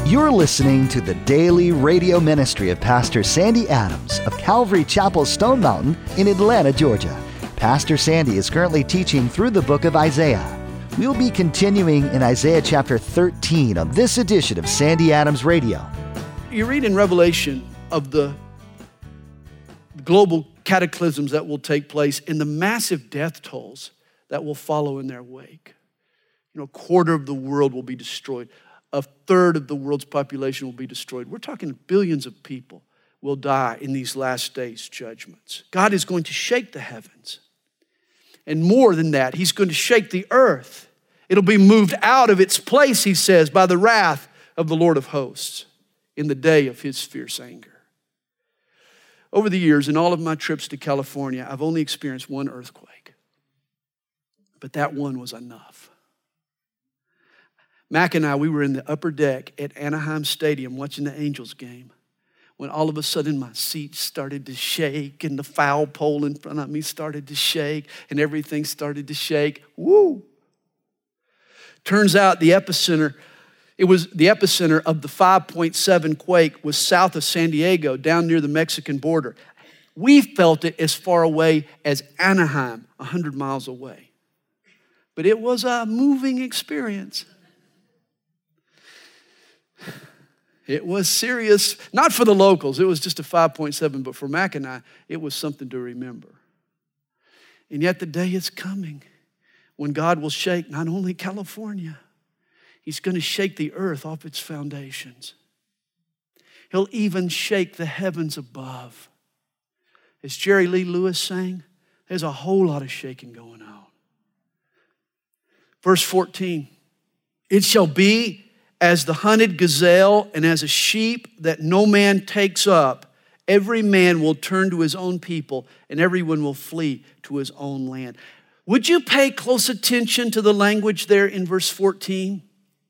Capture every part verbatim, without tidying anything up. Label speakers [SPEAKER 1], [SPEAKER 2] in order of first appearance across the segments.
[SPEAKER 1] You're listening to the daily radio ministry of Pastor Sandy Adams of Calvary Chapel, Stone Mountain in Atlanta, Georgia. Pastor Sandy is currently teaching through the book of Isaiah. We'll be continuing in Isaiah chapter thirteen on this edition of Sandy Adams Radio.
[SPEAKER 2] You read in Revelation of the global cataclysms that will take place and the massive death tolls that will follow in their wake. You know, a quarter of the world will be destroyed. A third of the world's population will be destroyed. We're talking billions of people will die in these last days judgments. God is going to shake the heavens. And more than that, he's going to shake the earth. It'll be moved out of its place, he says, by the wrath of the Lord of hosts in the day of his fierce anger. Over the years, in all of my trips to California, I've only experienced one earthquake. But that one was enough. Mac and I, we were in the upper deck at Anaheim Stadium watching the Angels game when all of a sudden my seat started to shake and the foul pole in front of me started to shake and everything started to shake. Woo! Turns out the epicenter, it was the epicenter of the five point seven quake was south of San Diego, down near the Mexican border. We felt it as far away as Anaheim, one hundred miles away. But it was a moving experience. It was serious, not for the locals. It was just a five point seven, but for Mac and I, it was something to remember. And yet the day is coming when God will shake not only California, he's going to shake the earth off its foundations. He'll even shake the heavens above. As Jerry Lee Lewis sang, there's a whole lot of shaking going on. Verse fourteen, it shall be as the hunted gazelle and as a sheep that no man takes up, every man will turn to his own people and everyone will flee to his own land. Would you pay close attention to the language there in verse fourteen?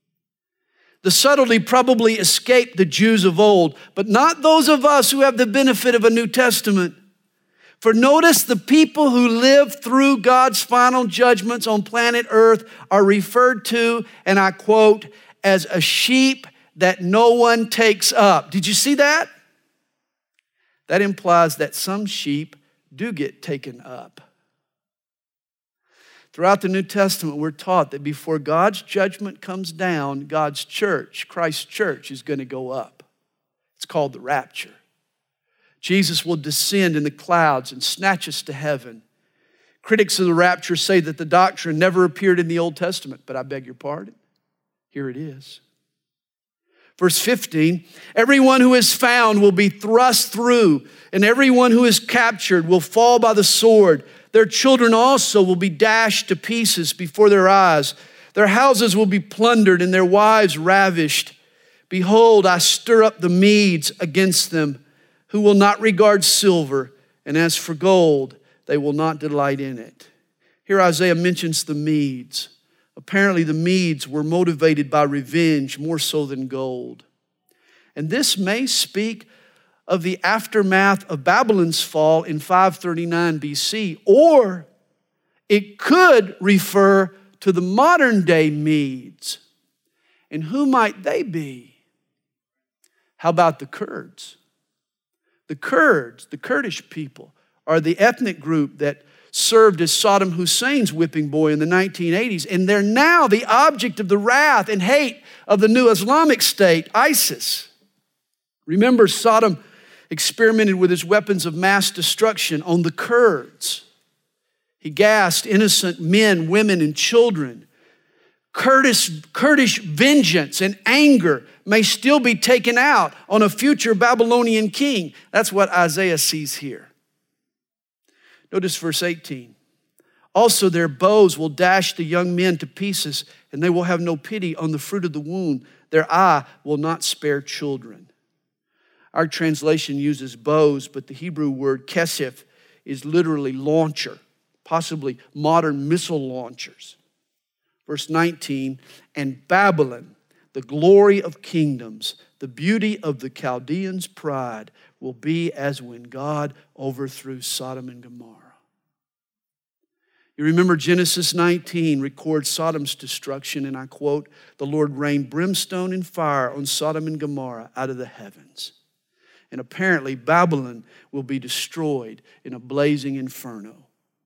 [SPEAKER 2] The subtlety probably escaped the Jews of old, but not those of us who have the benefit of a New Testament. For notice the people who live through God's final judgments on planet Earth are referred to, and I quote, as a sheep that no one takes up. Did you see that? That implies that some sheep do get taken up. Throughout the New Testament, we're taught that before God's judgment comes down, God's church, Christ's church, is going to go up. It's called the rapture. Jesus will descend in the clouds and snatch us to heaven. Critics of the rapture say that the doctrine never appeared in the Old Testament, but I beg your pardon. Here it is. Verse fifteen, everyone who is found will be thrust through, and everyone who is captured will fall by the sword. Their children also will be dashed to pieces before their eyes. Their houses will be plundered and their wives ravished. Behold, I stir up the Medes against them, who will not regard silver, and as for gold, they will not delight in it. Here Isaiah mentions the Medes. Apparently the Medes were motivated by revenge more so than gold. And this may speak of the aftermath of Babylon's fall in five thirty-nine B C, or it could refer to the modern day Medes. And who might they be? How about the Kurds? The Kurds, the Kurdish people, are the ethnic group that served as Saddam Hussein's whipping boy in the nineteen eighties, and they're now the object of the wrath and hate of the new Islamic State, ISIS. Remember, Saddam experimented with his weapons of mass destruction on the Kurds. He gassed innocent men, women, and children. Kurdish, Kurdish vengeance and anger may still be taken out on a future Babylonian king. That's what Isaiah sees here. Notice verse eighteen. Also their bows will dash the young men to pieces, and they will have no pity on the fruit of the womb. Their eye will not spare children. Our translation uses bows, but the Hebrew word kesef is literally launcher, possibly modern missile launchers. Verse nineteen, and Babylon, the glory of kingdoms, the beauty of the Chaldeans' pride, will be as when God overthrew Sodom and Gomorrah. You remember Genesis nineteen records Sodom's destruction, and I quote, "The Lord rained brimstone and fire on Sodom and Gomorrah out of the heavens." And apparently Babylon will be destroyed in a blazing inferno.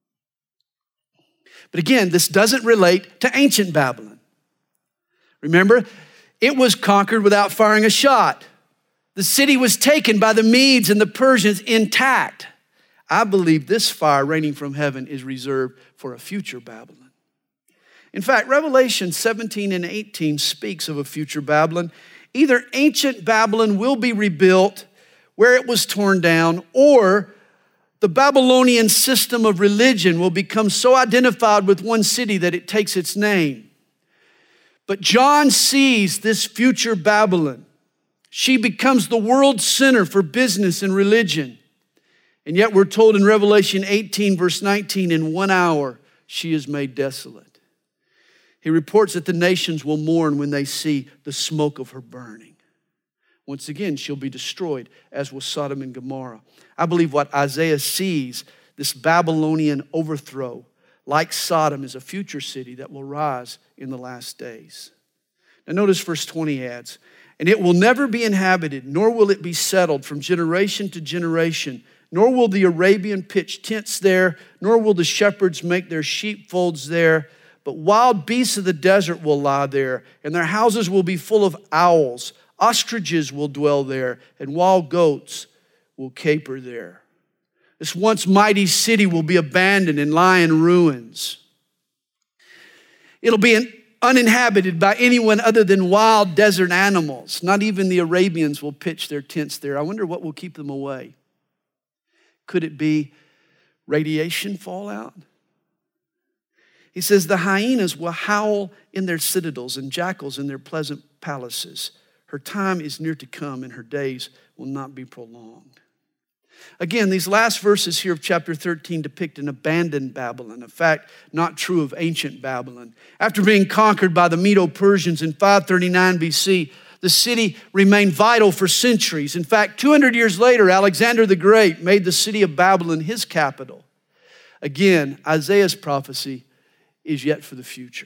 [SPEAKER 2] But again, this doesn't relate to ancient Babylon. Remember, it was conquered without firing a shot. The city was taken by the Medes and the Persians intact. I believe this fire raining from heaven is reserved for a future Babylon. In fact, Revelation seventeen and eighteen speaks of a future Babylon. Either ancient Babylon will be rebuilt where it was torn down, or the Babylonian system of religion will become so identified with one city that it takes its name. But John sees this future Babylon. She becomes the world center for business and religion. And yet we're told in Revelation eighteen, verse nineteen, in one hour she is made desolate. He reports that the nations will mourn when they see the smoke of her burning. Once again, she'll be destroyed, as was Sodom and Gomorrah. I believe what Isaiah sees, this Babylonian overthrow, like Sodom, is a future city that will rise in the last days. Now notice verse twenty adds, "And it will never be inhabited, nor will it be settled from generation to generation, nor will the Arabian pitch tents there, nor will the shepherds make their sheepfolds there, but wild beasts of the desert will lie there, and their houses will be full of owls. Ostriches will dwell there, and wild goats will caper there." This once mighty city will be abandoned and lie in ruins. It'll be uninhabited by anyone other than wild desert animals. Not even the Arabians will pitch their tents there. I wonder what will keep them away. Could it be radiation fallout? He says the hyenas will howl in their citadels and jackals in their pleasant palaces. Her time is near to come, and her days will not be prolonged. Again, these last verses here of chapter thirteen depict an abandoned Babylon, a fact not true of ancient Babylon. After being conquered by the Medo-Persians in five thirty-nine B C, the city remained vital for centuries. In fact, two hundred years later, Alexander the Great made the city of Babylon his capital. Again, Isaiah's prophecy is yet for the future.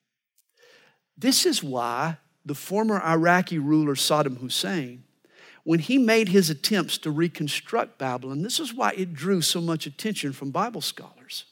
[SPEAKER 2] This is why the former Iraqi ruler Saddam Hussein, when he made his attempts to reconstruct Babylon, this is why it drew so much attention from Bible scholars.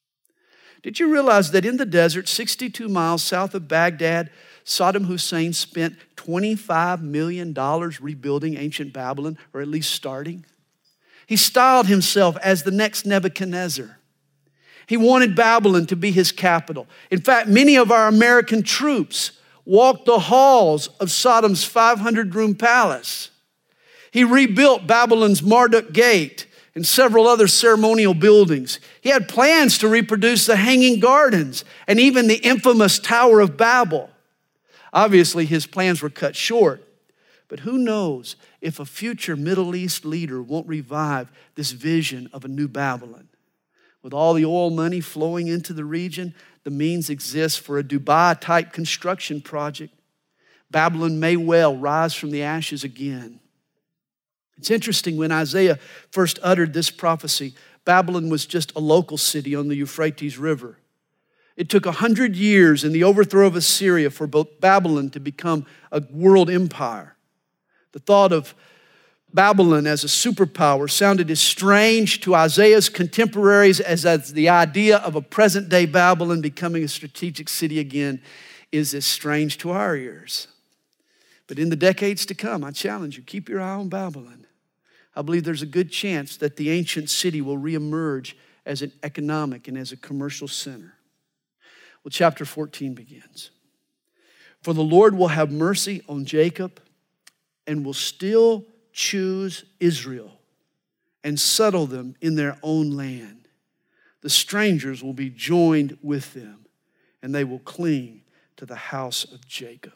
[SPEAKER 2] Did you realize that in the desert, sixty-two miles south of Baghdad, Saddam Hussein spent twenty-five million dollars rebuilding ancient Babylon, or at least starting? He styled himself as the next Nebuchadnezzar. He wanted Babylon to be his capital. In fact, many of our American troops walked the halls of Saddam's five hundred room palace. He rebuilt Babylon's Marduk Gate and several other ceremonial buildings. He had plans to reproduce the Hanging Gardens and even the infamous Tower of Babel. Obviously, his plans were cut short. But who knows if a future Middle East leader won't revive this vision of a new Babylon. With all the oil money flowing into the region, the means exist for a Dubai-type construction project. Babylon may well rise from the ashes again. It's interesting, when Isaiah first uttered this prophecy, Babylon was just a local city on the Euphrates River. It took a hundred years in the overthrow of Assyria for Babylon to become a world empire. The thought of Babylon as a superpower sounded as strange to Isaiah's contemporaries as, as the idea of a present-day Babylon becoming a strategic city again is as strange to our ears. But in the decades to come, I challenge you, keep your eye on Babylon. I believe there's a good chance that the ancient city will reemerge as an economic and as a commercial center. Well, chapter fourteen begins. For the Lord will have mercy on Jacob and will still choose Israel and settle them in their own land. The strangers will be joined with them, and they will cling to the house of Jacob.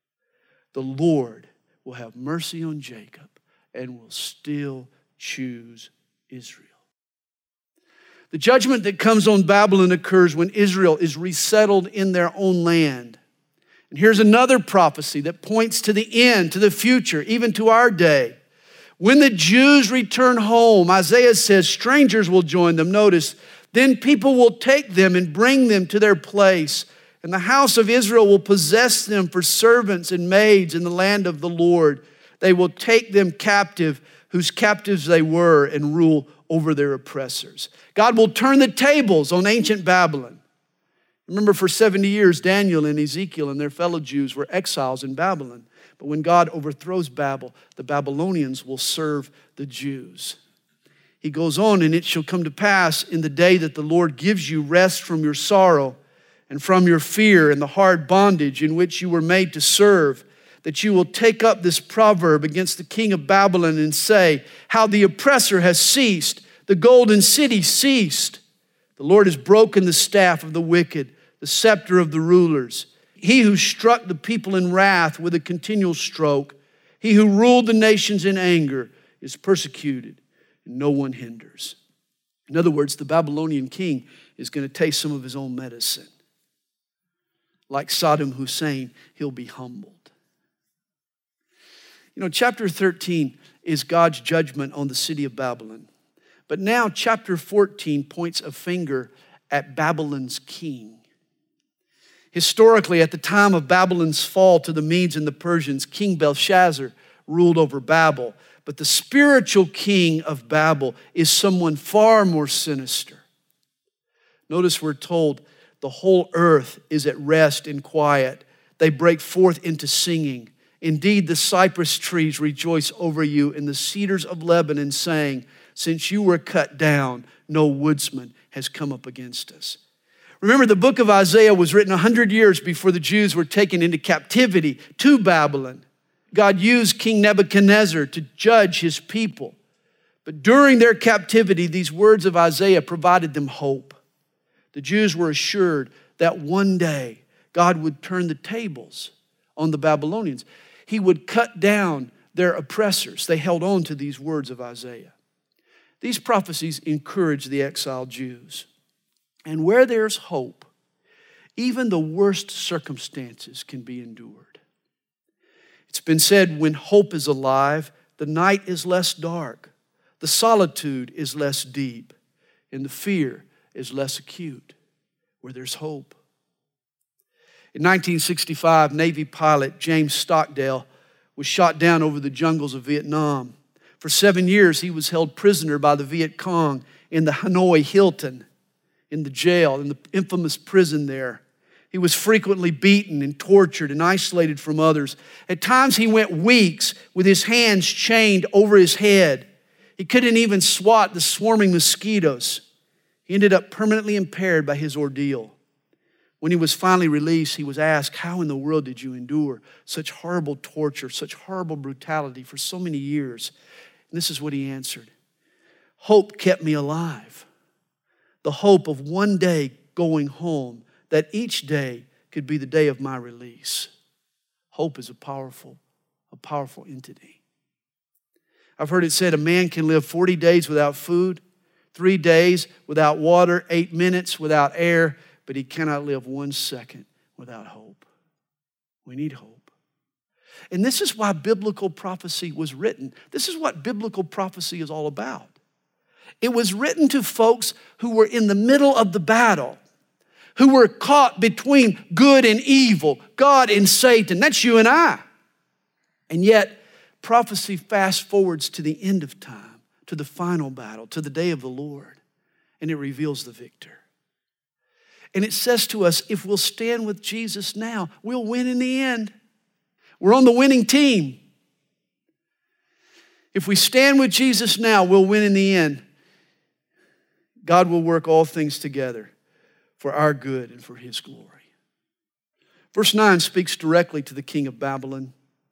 [SPEAKER 2] The Lord will have mercy on Jacob and will still choose Israel. The judgment that comes on Babylon occurs when Israel is resettled in their own land. And here's another prophecy that points to the end, to the future, even to our day. When the Jews return home, Isaiah says strangers will join them. Notice, Then people will take them and bring them to their place, and the house of Israel will possess them for servants and maids in the land of the Lord. They will take them captive, whose captives they were, and rule over their oppressors. God will turn the tables on ancient Babylon. Remember, for seventy years, Daniel and Ezekiel and their fellow Jews were exiles in Babylon. But when God overthrows Babel, the Babylonians will serve the Jews. He goes on, and it shall come to pass in the day that the Lord gives you rest from your sorrow and from your fear and the hard bondage in which you were made to serve, that you will take up this proverb against the king of Babylon and say, how the oppressor has ceased, the golden city ceased. The Lord has broken the staff of the wicked, the scepter of the rulers. He who struck the people in wrath with a continual stroke, he who ruled the nations in anger, is persecuted, and no one hinders. In other words, the Babylonian king is going to taste some of his own medicine. Like Saddam Hussein, he'll be humbled. You know, chapter thirteen is God's judgment on the city of Babylon. But now chapter fourteen points a finger at Babylon's king. Historically, at the time of Babylon's fall to the Medes and the Persians, King Belshazzar ruled over Babel. But the spiritual king of Babel is someone far more sinister. Notice we're told the whole earth is at rest and quiet. They break forth into singing. Indeed, the cypress trees rejoice over you, and the cedars of Lebanon, saying, since you were cut down, no woodsman has come up against us. Remember, the book of Isaiah was written one hundred years before the Jews were taken into captivity to Babylon. God used King Nebuchadnezzar to judge his people. But during their captivity, these words of Isaiah provided them hope. The Jews were assured that one day God would turn the tables on the Babylonians. He would cut down their oppressors. They held on to these words of Isaiah. These prophecies encouraged the exiled Jews. And where there's hope, even the worst circumstances can be endured. It's been said, when hope is alive, the night is less dark, the solitude is less deep, and the fear is less acute. Where there's hope. In nineteen sixty-five, Navy pilot James Stockdale was shot down over the jungles of Vietnam. For seven years, he was held prisoner by the Viet Cong in the Hanoi Hilton, in the jail, in the infamous prison there. He was frequently beaten and tortured and isolated from others. At times, he went weeks with his hands chained over his head. He couldn't even swat the swarming mosquitoes. He ended up permanently impaired by his ordeal. When he was finally released, he was asked, how in the world did you endure such horrible torture, such horrible brutality for so many years? And this is what he answered. Hope kept me alive. The hope of one day going home, that each day could be the day of my release. Hope is a powerful, a powerful entity. I've heard it said a man can live forty days without food, three days without water, eight minutes without air, but he cannot live one second without hope. We need hope. And this is why biblical prophecy was written. This is what biblical prophecy is all about. It was written to folks who were in the middle of the battle, who were caught between good and evil, God and Satan. That's you and I. And yet, prophecy fast forwards to the end of time, to the final battle, to the day of the Lord, and it reveals the victor. And it says to us, if we'll stand with Jesus now, we'll win in the end. We're on the winning team. If we stand with Jesus now, we'll win in the end. God will work all things together for our good and for His glory. Verse nine speaks directly to the king of Babylon.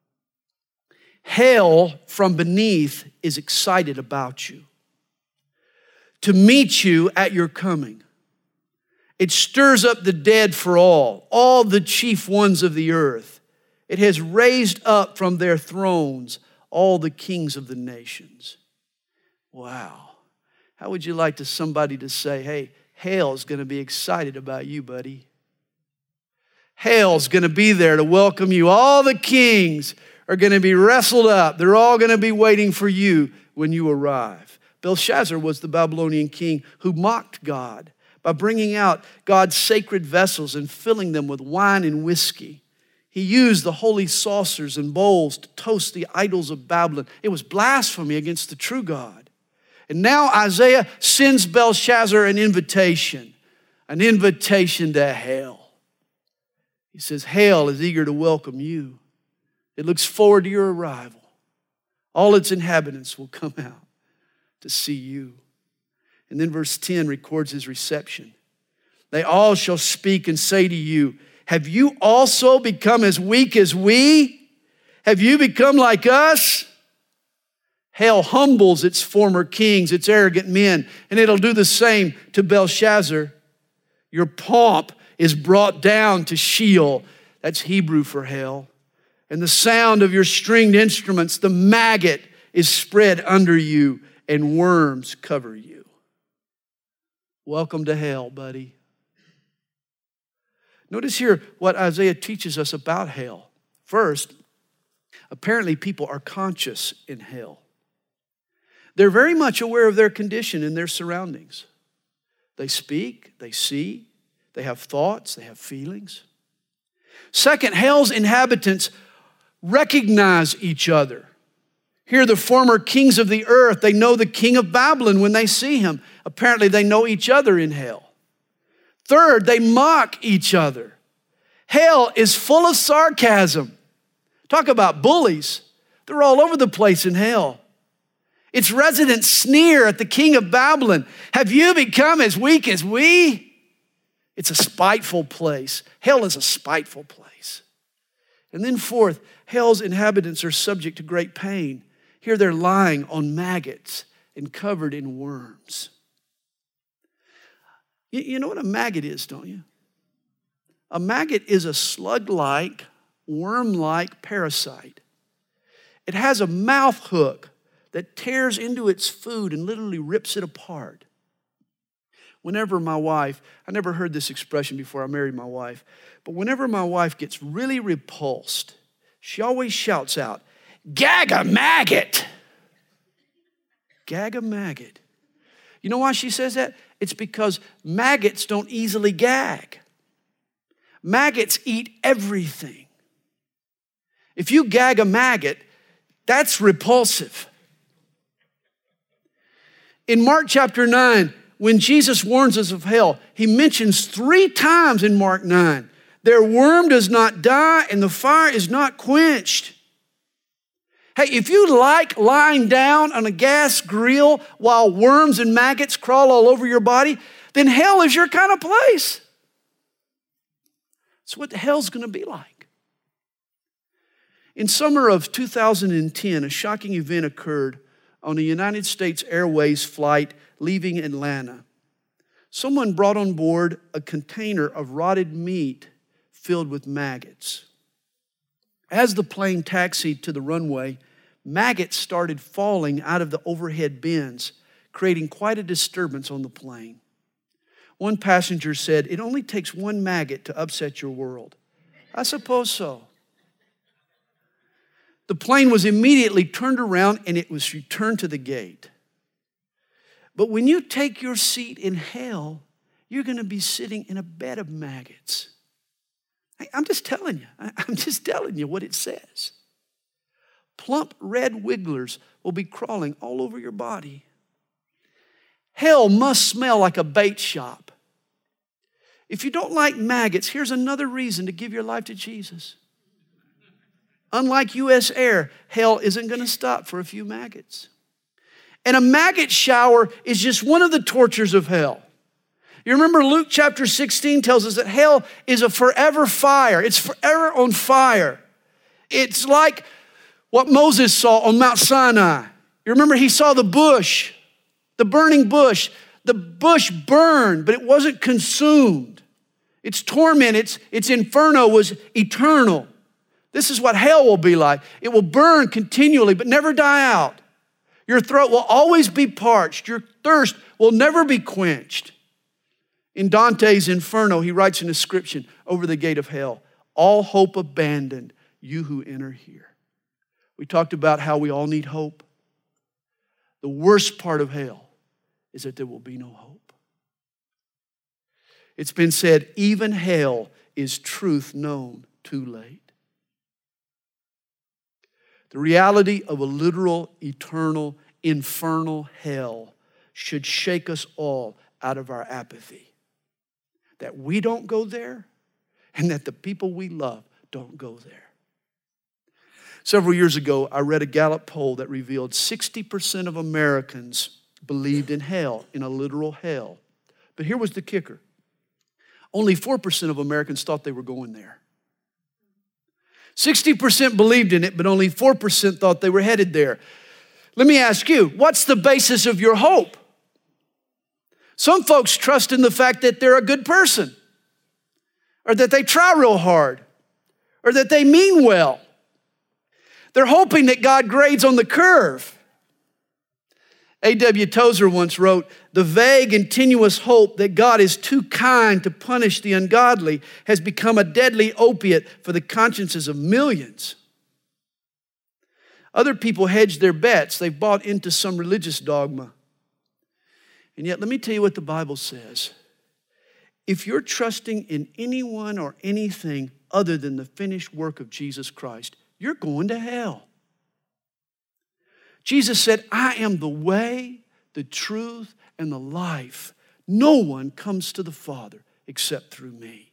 [SPEAKER 2] Hell from beneath is excited about you, to meet you at your coming. It stirs up the dead for all, all the chief ones of the earth. It has raised up from their thrones all the kings of the nations. Wow. How would you like to somebody to say, hey, hell's going to be excited about you, buddy. Hell's going to be there to welcome you. All the kings are going to be wrestled up. They're all going to be waiting for you when you arrive. Belshazzar was the Babylonian king who mocked God by bringing out God's sacred vessels and filling them with wine and whiskey. He used the holy saucers and bowls to toast the idols of Babylon. It was blasphemy against the true God. And now Isaiah sends Belshazzar an invitation, an invitation to hell. He says, hell is eager to welcome you. It looks forward to your arrival. All its inhabitants will come out to see you. And then verse ten records his reception. They all shall speak and say to you, have you also become as weak as we? Have you become like us? Hell humbles its former kings, its arrogant men, and it'll do the same to Belshazzar. Your pomp is brought down to Sheol. That's Hebrew for hell. And the sound of your stringed instruments, the maggot, is spread under you, and worms cover you. Welcome to hell, buddy. Notice here what Isaiah teaches us about hell. First, apparently people are conscious in hell. They're very much aware of their condition and their surroundings. They speak, they see, they have thoughts, they have feelings. Second, hell's inhabitants recognize each other. Here, the former kings of the earth, they know the king of Babylon when they see him. Apparently, they know each other in hell. Third, they mock each other. Hell is full of sarcasm. Talk about bullies. They're all over the place in hell. Its residents sneer at the king of Babylon. Have you become as weak as we? It's a spiteful place. Hell is a spiteful place. And then fourth, hell's inhabitants are subject to great pain. Here they're lying on maggots and covered in worms. You, you know what a maggot is, don't you? A maggot is a slug-like, worm-like parasite. It has a mouth hook that tears into its food and literally rips it apart. Whenever my wife, I never heard this expression before I married my wife, but whenever my wife gets really repulsed, she always shouts out, gag a maggot. Gag a maggot. You know why she says that? It's because maggots don't easily gag. Maggots eat everything. If you gag a maggot, that's repulsive. In Mark chapter nine, when Jesus warns us of hell, he mentions three times in Mark nine, their worm does not die and the fire is not quenched. Hey, if you like lying down on a gas grill while worms and maggots crawl all over your body, then hell is your kind of place. It's what the hell's going to be like. In summer of two thousand ten, a shocking event occurred on a United States Airways flight leaving Atlanta. Someone brought on board a container of rotted meat filled with maggots. As the plane taxied to the runway, maggots started falling out of the overhead bins, creating quite a disturbance on the plane. One passenger said, "It only takes one maggot to upset your world." I suppose so. The plane was immediately turned around and it was returned to the gate. But when you take your seat in hell, you're going to be sitting in a bed of maggots. I'm just telling you. I'm just telling you what it says. Plump red wigglers will be crawling all over your body. Hell must smell like a bait shop. If you don't like maggots, here's another reason to give your life to Jesus. Unlike U S Air, hell isn't going to stop for a few maggots. And a maggot shower is just one of the tortures of hell. You remember Luke chapter sixteen tells us that hell is a forever fire. It's forever on fire. It's like what Moses saw on Mount Sinai. You remember he saw the bush, the burning bush. The bush burned, but it wasn't consumed. Its torment, its, its inferno was eternal. This is what hell will be like. It will burn continually, but never die out. Your throat will always be parched. Your thirst will never be quenched. In Dante's Inferno, he writes an inscription over the gate of hell. All hope abandoned, you who enter here. We talked about how we all need hope. The worst part of hell is that there will be no hope. It's been said, even hell is truth known too late. The reality of a literal, eternal, infernal hell should shake us all out of our apathy. That we don't go there, and that the people we love don't go there. Several years ago, I read a Gallup poll that revealed sixty percent of Americans believed in hell, in a literal hell. But here was the kicker. Only four percent of Americans thought they were going there. sixty percent believed in it, but only four percent thought they were headed there. Let me ask you, what's the basis of your hope? Some folks trust in the fact that they're a good person, or that they try real hard, or that they mean well. They're hoping that God grades on the curve. A W Tozer once wrote, "The vague and tenuous hope that God is too kind to punish the ungodly has become a deadly opiate for the consciences of millions." Other people hedge their bets. They've bought into some religious dogma. And yet, let me tell you what the Bible says. If you're trusting in anyone or anything other than the finished work of Jesus Christ, you're going to hell. Jesus said, "I am the way, the truth, and the life. No one comes to the Father except through me."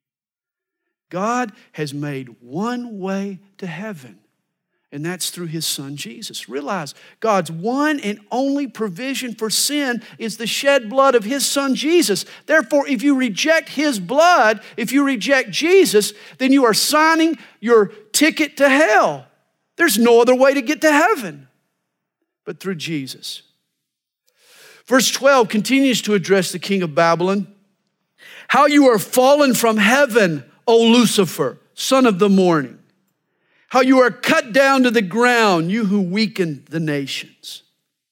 [SPEAKER 2] God has made one way to heaven, and that's through His Son, Jesus. Realize, God's one and only provision for sin is the shed blood of His Son, Jesus. Therefore, if you reject His blood, if you reject Jesus, then you are signing your ticket to hell. There's no other way to get to heaven but through Jesus. Verse twelve continues to address the king of Babylon. "How you are fallen from heaven, O Lucifer, son of the morning. How you are cut down to the ground, you who weakened the nations."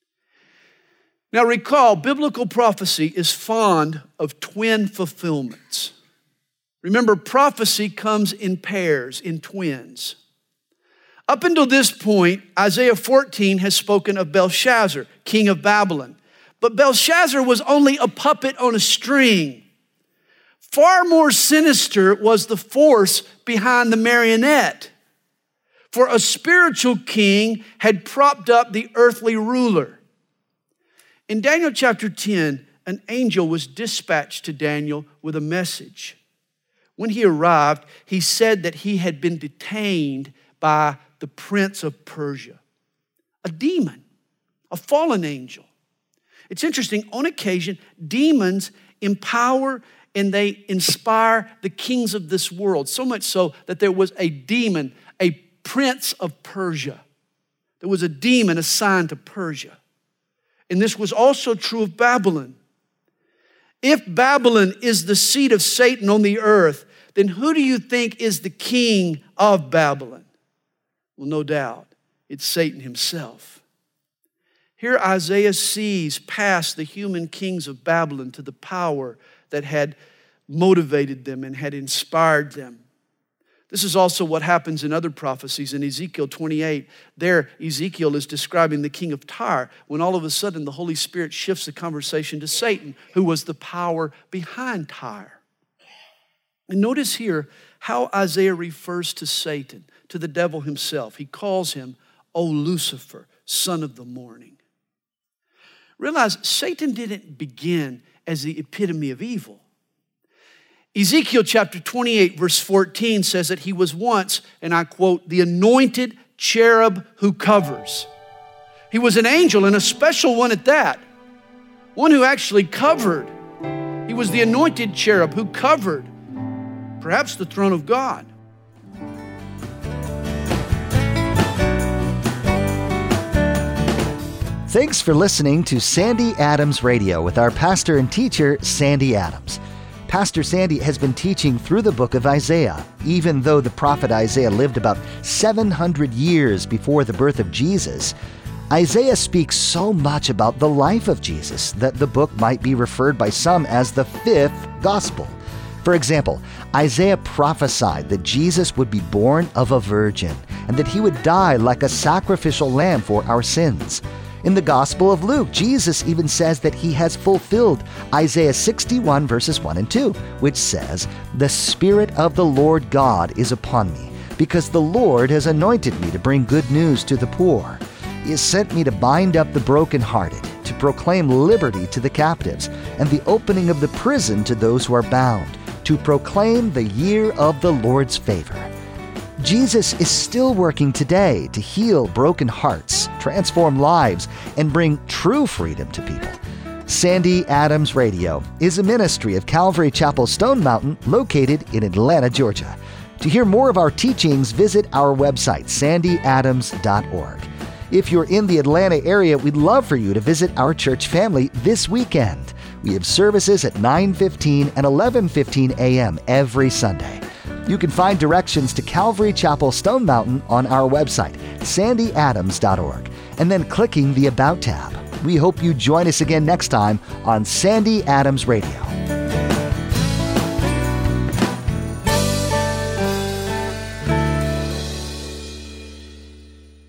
[SPEAKER 2] Now recall, biblical prophecy is fond of twin fulfillments. Remember, prophecy comes in pairs, in twins. Up until this point, Isaiah fourteen has spoken of Belshazzar, king of Babylon. But Belshazzar was only a puppet on a string. Far more sinister was the force behind the marionette. For a spiritual king had propped up the earthly ruler. In Daniel chapter ten, an angel was dispatched to Daniel with a message. When he arrived, he said that he had been detained by the prince of Persia, a demon, a fallen angel. It's interesting, on occasion, demons empower and they inspire the kings of this world, so much so that there was a demon, a prince of Persia. There was a demon assigned to Persia. And this was also true of Babylon. If Babylon is the seat of Satan on the earth, then who do you think is the king of Babylon? Well, no doubt, it's Satan himself. Here Isaiah sees past the human kings of Babylon to the power that had motivated them and had inspired them. This is also what happens in other prophecies. In Ezekiel twenty-eight, there Ezekiel is describing the king of Tyre, when all of a sudden the Holy Spirit shifts the conversation to Satan, who was the power behind Tyre. And notice here how Isaiah refers to Satan, to the devil himself. He calls him, "O Lucifer, son of the morning." Realize Satan didn't begin as the epitome of evil. Ezekiel chapter twenty-eight verse fourteen says that he was once, and I quote, "the anointed cherub who covers." He was an angel, and a special one at that. One who actually covered. He was the anointed cherub who covered perhaps the throne of God.
[SPEAKER 1] Thanks for listening to Sandy Adams Radio with our pastor and teacher, Sandy Adams. Pastor Sandy has been teaching through the book of Isaiah, even though the prophet Isaiah lived about seven hundred years before the birth of Jesus. Isaiah speaks so much about the life of Jesus that the book might be referred by some as the fifth gospel. For example, Isaiah prophesied that Jesus would be born of a virgin and that he would die like a sacrificial lamb for our sins. In the Gospel of Luke, Jesus even says that he has fulfilled Isaiah sixty-one verses one and two, which says, "The Spirit of the Lord God is upon me, because the Lord has anointed me to bring good news to the poor. He has sent me to bind up the brokenhearted, to proclaim liberty to the captives, and the opening of the prison to those who are bound, to proclaim the year of the Lord's favor." Jesus is still working today to heal broken hearts, transform lives, and bring true freedom to people. Sandy Adams Radio is a ministry of Calvary Chapel Stone Mountain located in Atlanta, Georgia. To hear more of our teachings, visit our website, sandy adams dot org. If you're in the Atlanta area, we'd love for you to visit our church family this weekend. We have services at nine fifteen and eleven fifteen a.m. every Sunday. You can find directions to Calvary Chapel Stone Mountain on our website, sandy adams dot org, and then clicking the About tab. We hope you join us again next time on Sandy Adams Radio.